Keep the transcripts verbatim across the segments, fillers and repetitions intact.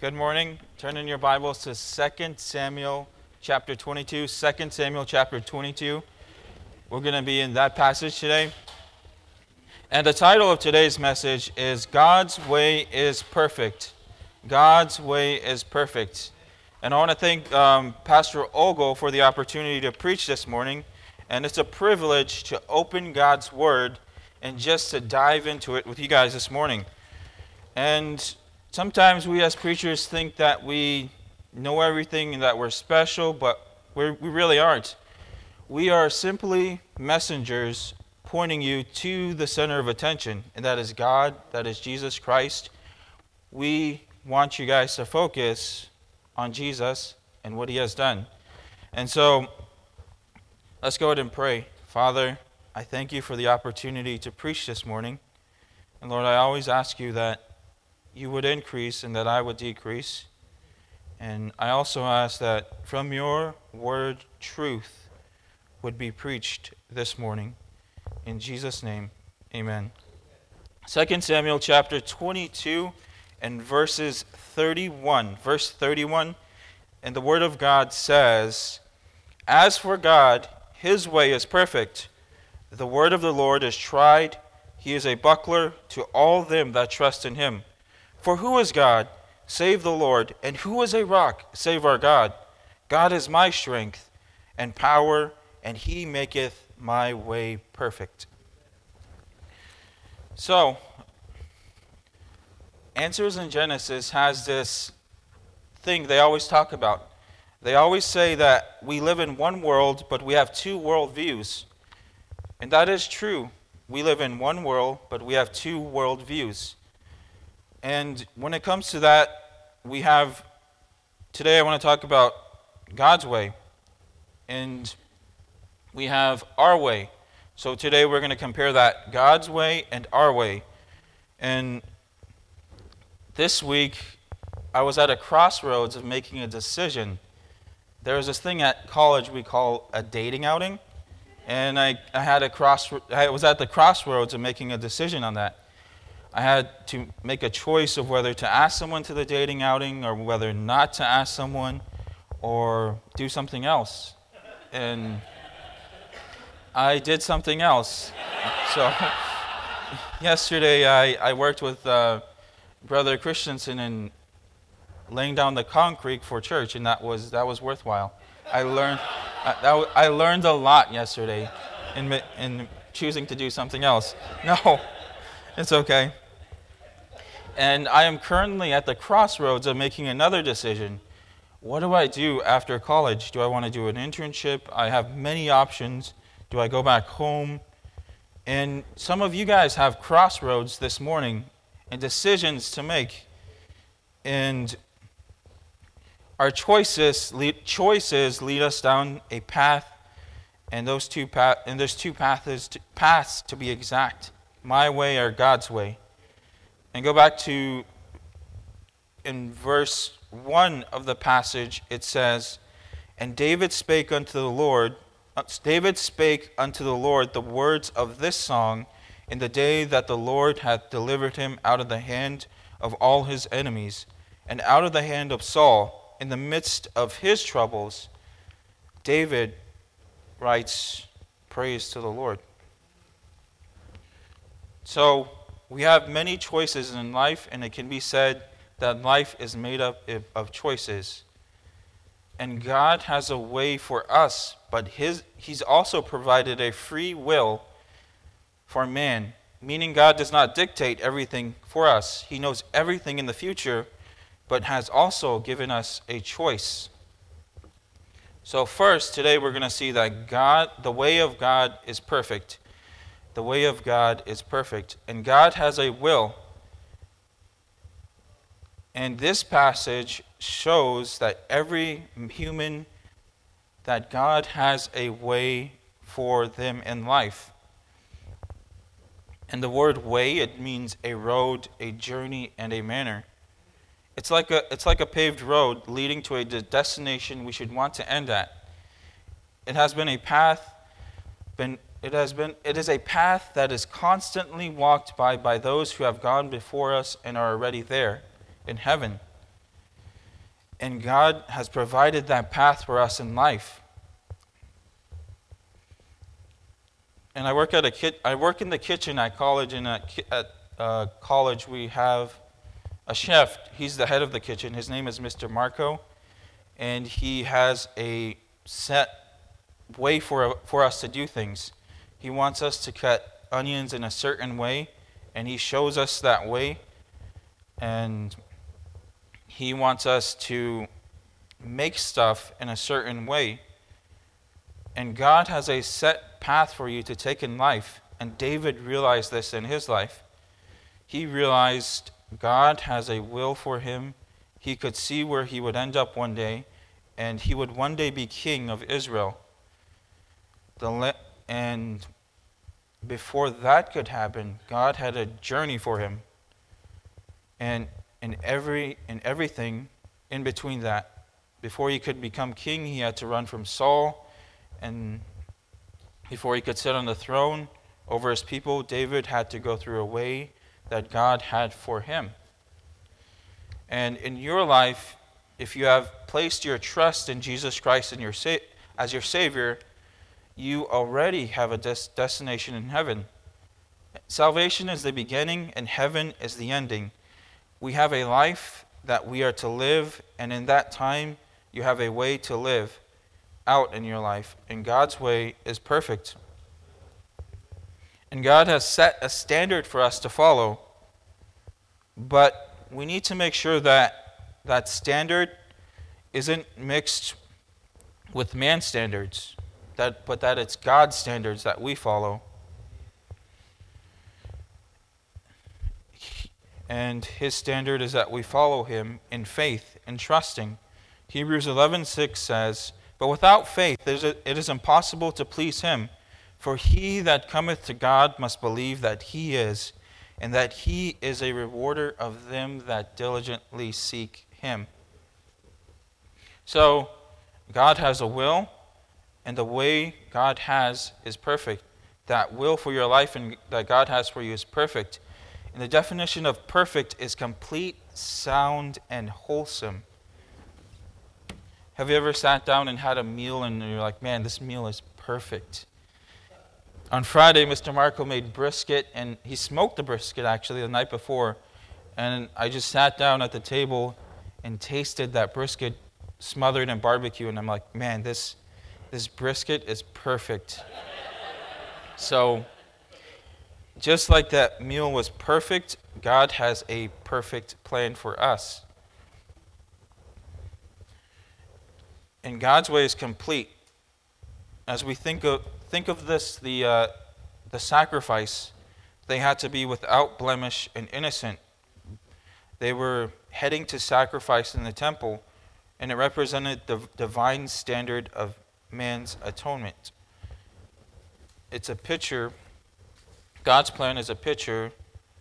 Good morning. Turn in your Bibles to Second Samuel chapter twenty-two. Second Samuel chapter twenty-two. We're going to be in that passage today. And the title of today's message is God's Way is Perfect. God's Way is Perfect. And I want to thank um, Pastor Ogle for the opportunity to preach this morning. And it's a privilege to open God's Word and just to dive into it with you guys this morning. And sometimes we as preachers think that we know everything and that we're special, but we're, we really aren't. We are simply messengers pointing you to the center of attention, and that is God, that is Jesus Christ. We want you guys to focus on Jesus and what he has done. And so, let's go ahead and pray. Father, I thank you for the opportunity to preach this morning. And Lord, I always ask you that you would increase and that I would decrease. And I also ask that from your word, truth would be preached this morning. In Jesus' name, amen. Second Samuel chapter twenty-two and verses thirty-one. Verse thirty-one, and the word of God says, "As for God, his way is perfect. The word of the Lord is tried. He is a buckler to all them that trust in him. For who is God, save the Lord? And who is a rock, save our God? God is my strength and power, and he maketh my way perfect." So, Answers in Genesis has this thing they always talk about. They always say that we live in one world, but we have two world views. And that is true. We live in one world, but we have two world views. And when it comes to that, we have, today I want to talk about God's way. And we have our way. So today we're going to compare that, God's way and our way. And this week, I was at a crossroads of making a decision. There was this thing at college we call a dating outing. And I, I had a cross, I was at the crossroads of making a decision on that. I had to make a choice of whether to ask someone to the dating outing or whether not to ask someone or do something else. And I did something else. So yesterday I, I worked with uh, Brother Christensen in laying down the concrete for church, and that was that was worthwhile. I learned I, that, I learned a lot yesterday in in choosing to do something else. No, it's okay. And I am currently at the crossroads of making another decision. What do I do after college? Do I want to do an internship? I have many options. Do I go back home? And some of you guys have crossroads this morning and decisions to make. And our choices lead, choices lead us down a path, and those two path, and there's two paths to, paths to be exact: my way or God's way. And go back to, in verse one of the passage, it says, "And David spake unto the Lord, uh, David spake unto the Lord the words of this song in the day that the Lord hath delivered him out of the hand of all his enemies, and out of the hand of Saul, in the midst of his troubles." David writes praise to the Lord. So, we have many choices in life, and it can be said that life is made up of choices. And God has a way for us, but his, he's also provided a free will for man, meaning God does not dictate everything for us. He knows everything in the future, but has also given us a choice. So first, today we're going to see that God, the way of God is perfect. The way of God is perfect. And God has a will. And this passage shows that every human, that God has a way for them in life. And the word way, it means a road, a journey, and a manner. It's like a, it's like a paved road leading to a destination we should want to end at. It has been a path, been It has been it is a path that is constantly walked by by those who have gone before us and are already there in heaven. And God has provided that path for us in life. And I work at a kit. I work in the kitchen at college, and at, at uh, college we have a chef. He's the head of the kitchen. His name is Mister Marco, and he has a set way for for us to do things. He wants us to cut onions in a certain way, and he shows us that way. And he wants us to make stuff in a certain way. And God has a set path for you to take in life. And David realized this in his life. He realized God has a will for him. He could see where he would end up one day, and he would one day be king of Israel. The le- and before that could happen, God had a journey for him. And in every in everything in between that, before he could become king, he had to run from Saul. And before he could sit on the throne over his people, David had to go through a way that God had for him. And in your life, if you have placed your trust in Jesus Christ and your sa- as your Savior, you already have a des- destination in heaven. Salvation is the beginning and heaven is the ending. We have a life that we are to live, and in that time, you have a way to live out in your life, and God's way is perfect. And God has set a standard for us to follow, but we need to make sure that that standard isn't mixed with man's standards, that, but that it's God's standards that we follow. And his standard is that we follow him in faith and trusting. Hebrews eleven six says, "But without faith it is impossible to please him. For he that cometh to God must believe that he is, and that he is a rewarder of them that diligently seek him." So, God has a will, and the way God has is perfect. That will for your life and that God has for you is perfect. And the definition of perfect is complete, sound, and wholesome. Have you ever sat down and had a meal and you're like, man, this meal is perfect? On Friday, Mister Marco made brisket, and he smoked the brisket actually the night before. And I just sat down at the table and tasted that brisket smothered in barbecue, and I'm like, man, this this brisket is perfect. So, just like that meal was perfect, God has a perfect plan for us. And God's way is complete. As we think of think of this, the uh, the sacrifice, they had to be without blemish and innocent. They were heading to sacrifice in the temple, and it represented the divine standard of man's atonement. It's a picture. God's plan is a picture.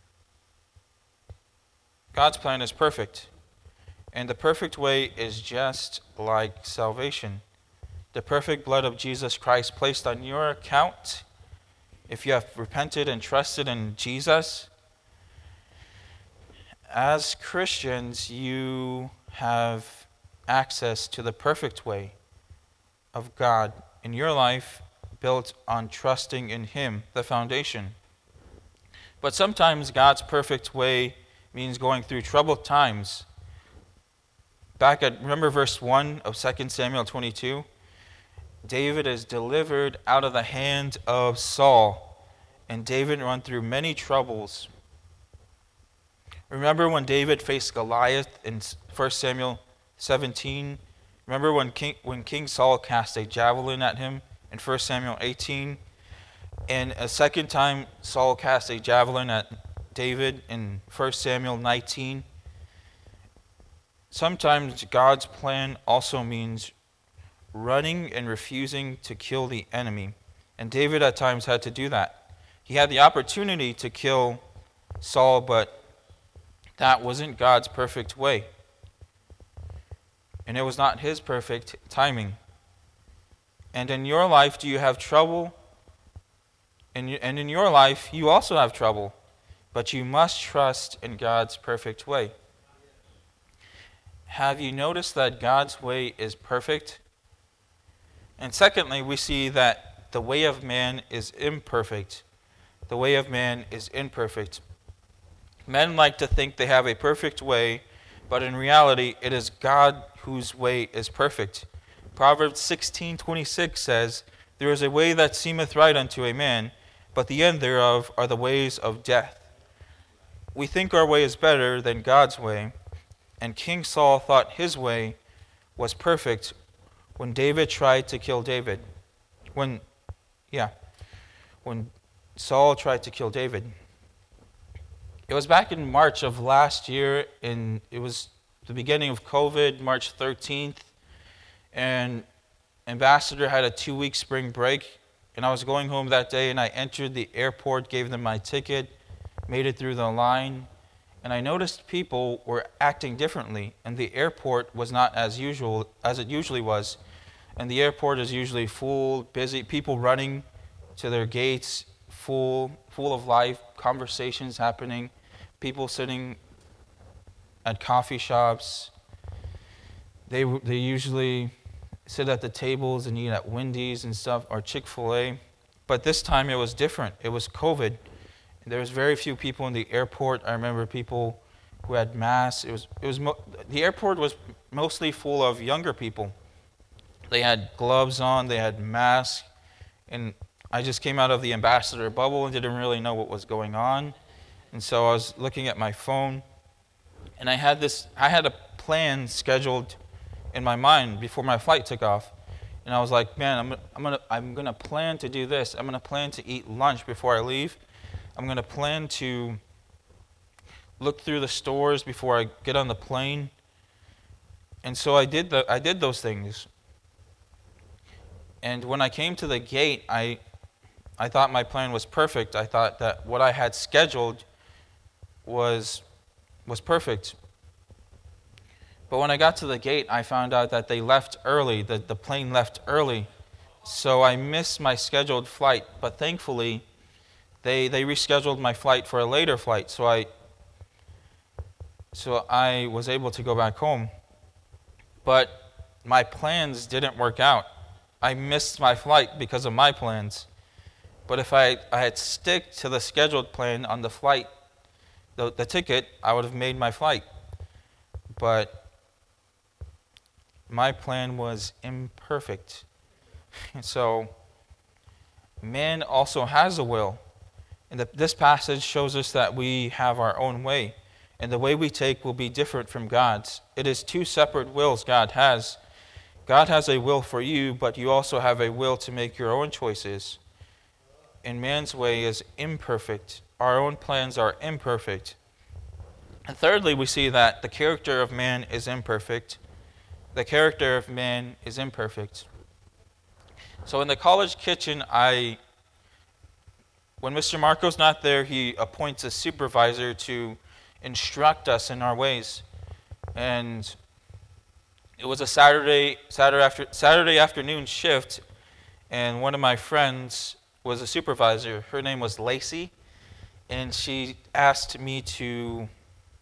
God's plan is perfect. And the perfect way is just like salvation. The perfect blood of Jesus Christ placed on your account, if you have repented and trusted in Jesus. As Christians, you have access to the perfect way of God in your life, built on trusting in Him, the foundation. But sometimes God's perfect way means going through troubled times. Back at, remember verse one of Second Samuel twenty-two? David is delivered out of the hand of Saul, and David went through many troubles. Remember when David faced Goliath in First Samuel seventeen? Remember when King, when King Saul cast a javelin at him in First Samuel eighteen? And a second time Saul cast a javelin at David in First Samuel nineteen. Sometimes God's plan also means running and refusing to kill the enemy. And David at times had to do that. He had the opportunity to kill Saul, but that wasn't God's perfect way. And it was not His perfect timing. And in your life, do you have trouble? And in your life, you also have trouble. But you must trust in God's perfect way. have you noticed that God's way is perfect? And secondly, we see that the way of man is imperfect. The way of man is imperfect. Men like to think they have a perfect way, but in reality, it is God whose way is perfect. Proverbs sixteen twenty-six says, "There is a way that seemeth right unto a man, but the end thereof are the ways of death." We think our way is better than God's way, and King Saul thought his way was perfect when David tried to kill David. When, yeah, when Saul tried to kill David. It was back in March of last year, and it was the beginning of COVID, March thirteenth, and Ambassador had a two-week spring break, and I was going home that day, and I entered the airport, gave them my ticket, made it through the line, and I noticed people were acting differently, and the airport was not as usual as it usually was, and the airport is usually full, busy, people running to their gates, full, full of life, conversations happening, people sitting at coffee shops. They they usually sit at the tables and eat at Wendy's and stuff, or Chick-fil-A. But this time it was different. It was COVID. There was very few people in the airport. I remember people who had masks. It was it was mo- the airport was mostly full of younger people. They had gloves on. They had masks, and I just came out of the ambassador bubble and didn't really know what was going on. And so I was looking at my phone, and I had this I had a plan scheduled in my mind before my flight took off. And I was like, man, I'm I'm going to I'm going to plan to do this. I'm going to plan to eat lunch before I leave. I'm going to plan to look through the stores before I get on the plane. And so I did the I did those things. And when I came to the gate, I I thought my plan was perfect. I thought that what I had scheduled was was perfect. But when I got to the gate, I found out that they left early, that the plane left early. So I missed my scheduled flight, but thankfully they they rescheduled my flight for a later flight. So I so I was able to go back home. But my plans didn't work out. I missed my flight because of my plans. But if I, I had stick to the scheduled plan on the flight, the, the ticket, I would have made my flight. But my plan was imperfect. And so, man also has a will. And the, this passage shows us that we have our own way. And the way we take will be different from God's. It is two separate wills God has. God has a will for you, but you also have a will to make your own choices. And man's way is imperfect. Our own plans are imperfect. And thirdly, we see that the character of man is imperfect. The character of man is imperfect. So in the college kitchen, I, when Mister Marco's not there, he appoints a supervisor to instruct us in our ways. And it was a Saturday, Saturday, after, Saturday afternoon shift, and one of my friends was a supervisor. Her name was Lacey, and she asked me to,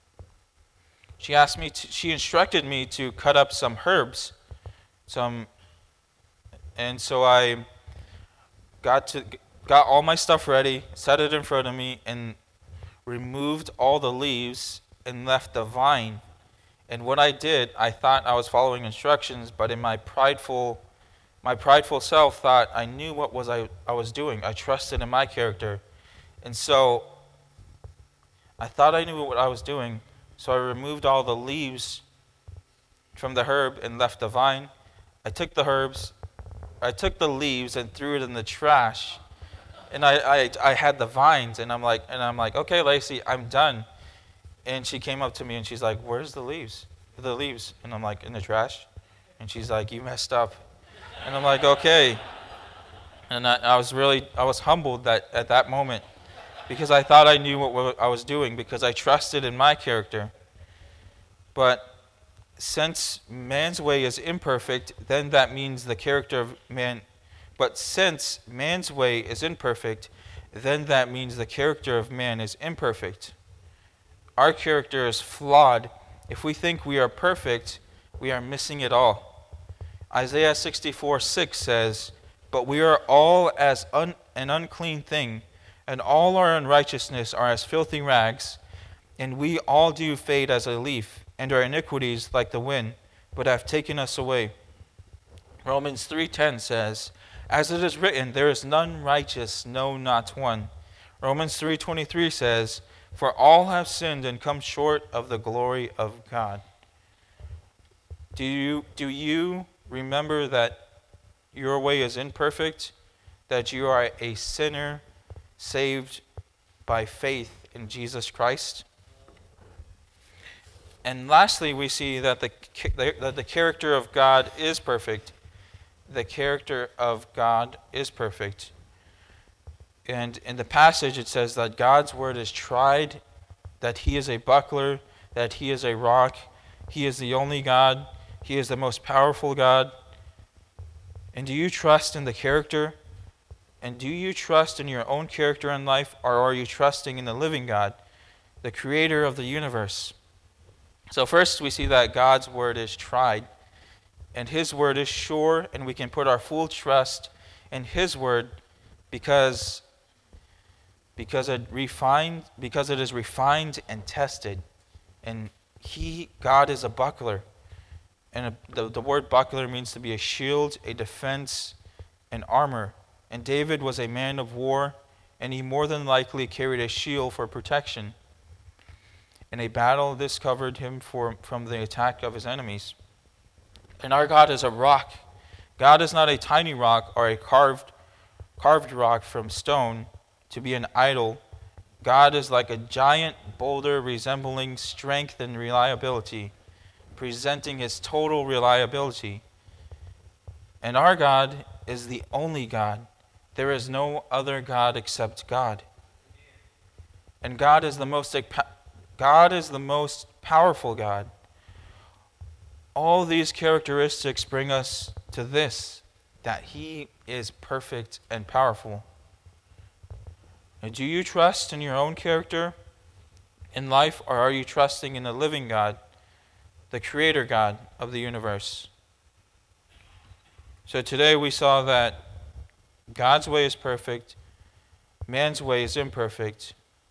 she asked me to, she instructed me to cut up some herbs, some, and so I got to, got all my stuff ready, set it in front of me, and removed all the leaves and left the vine. And what I did, I thought I was following instructions, but in my prideful my prideful self thought I knew what was I, I was doing. I trusted in my character. And so I thought I knew what I was doing, so I removed all the leaves from the herb and left the vine. I took the herbs, I took the leaves and threw it in the trash. And I, I I had the vines, and I'm like and I'm like, okay, Lacey, I'm done. And she came up to me and she's like, where's the leaves? The leaves. And I'm like, in the trash. And she's like, you messed up. And I'm like, okay. And I, I was really, I was humbled that at that moment because I thought I knew what I was doing because I trusted in my character. But since man's way is imperfect, then that means the character of man. But since man's way is imperfect, then that means the character of man is imperfect. Our character is flawed. If we think we are perfect, we are missing it all. Isaiah sixty-four six says, "But we are all as un- an unclean thing, and all our unrighteousness are as filthy rags, and we all do fade as a leaf, and our iniquities like the wind, but have taken us away." Romans three ten says, "As it is written, there is none righteous, no, not one." Romans three twenty-three says, "For all have sinned and come short of the glory of God." Do you, do you remember that your way is imperfect, that you are a sinner saved by faith in Jesus Christ? And lastly, we see that the, that the character of God is perfect. The character of God is perfect. And in the passage it says that God's word is tried, that he is a buckler, that he is a rock, he is the only God, he is the most powerful God. And do you trust in the character? And do you trust in your own character in life, or are you trusting in the living God, the creator of the universe? So first we see that God's word is tried, and his word is sure, and we can put our full trust in his word because because it refined because it is refined and tested. And he God is a buckler. And a, the, the word buckler means to be a shield, a defense, an armor. And David was a man of war, and he more than likely carried a shield for protection. In a battle, this covered him for, from the attack of his enemies. And our God is a rock. God is not a tiny rock or a carved, carved rock from stone to be an idol. God is like a giant boulder resembling strength and reliability, presenting his total reliability. And our God is the only God. There is no other God except God. And God is the most God is the most powerful God. All these characteristics bring us to this, that he is perfect and powerful. And do you trust in your own character in life, or are you trusting in the living God, the creator God of the universe? So today we saw that God's way is perfect, man's way is imperfect,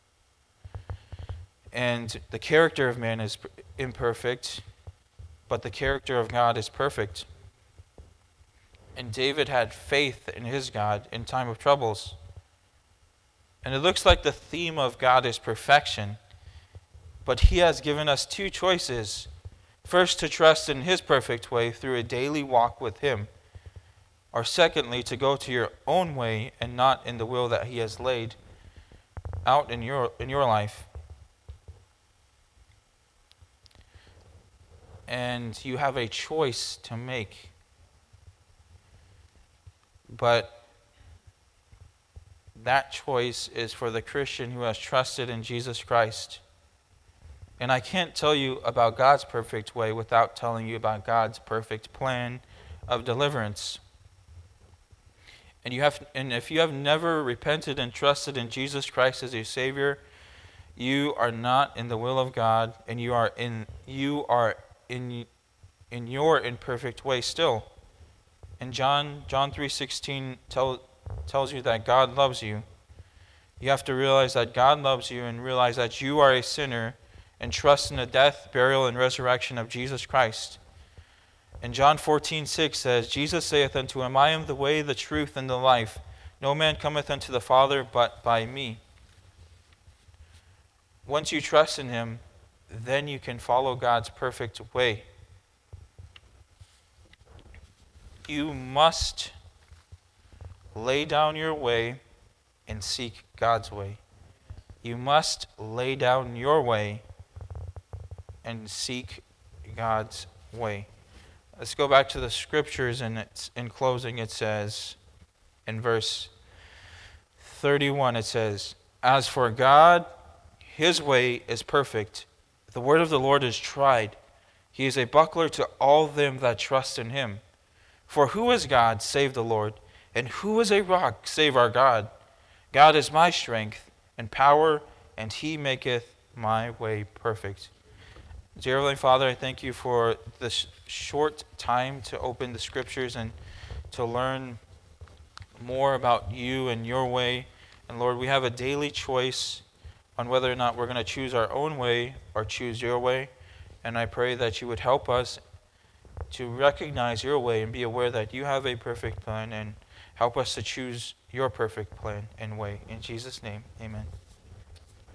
and the character of man is imperfect, but the character of God is perfect. And David had faith in his God in time of troubles. And it looks like the theme of God is perfection, but he has given us two choices. First, to trust in his perfect way through a daily walk with him, or secondly, to go to your own way and not in the will that he has laid out in your in your life. And you have a choice to make. But that choice is for the Christian who has trusted in Jesus Christ. And I can't tell you about God's perfect way without telling you about God's perfect plan of deliverance. And you have, and if you have never repented and trusted in Jesus Christ as your Savior, you are not in the will of God, and you are in you are in in your imperfect way still. And John John three sixteen tell, tells you that God loves you. You have to realize that God loves you and realize that you are a sinner and trust in the death, burial, and resurrection of Jesus Christ. And John fourteen six says, Jesus saith unto him, I am the way, the truth, and the life. No man cometh unto the Father but by me. Once you trust in him, then you can follow God's perfect way. You must lay down your way and seek God's way. You must lay down your way and seek God's way. Let's go back to the scriptures, and it's, in closing it says, in verse thirty-one, it says, As for God, his way is perfect. The word of the Lord is tried. He is a buckler to all them that trust in him. For who is God save the Lord? And who is a rock save our God? God is my strength and power, and he maketh my way perfect. Dear Heavenly Father, I thank you for this short time to open the scriptures and to learn more about you and your way. And Lord, we have a daily choice on whether or not we're going to choose our own way or choose your way. And I pray that you would help us to recognize your way and be aware that you have a perfect plan, and help us to choose your perfect plan and way. In Jesus' name, amen.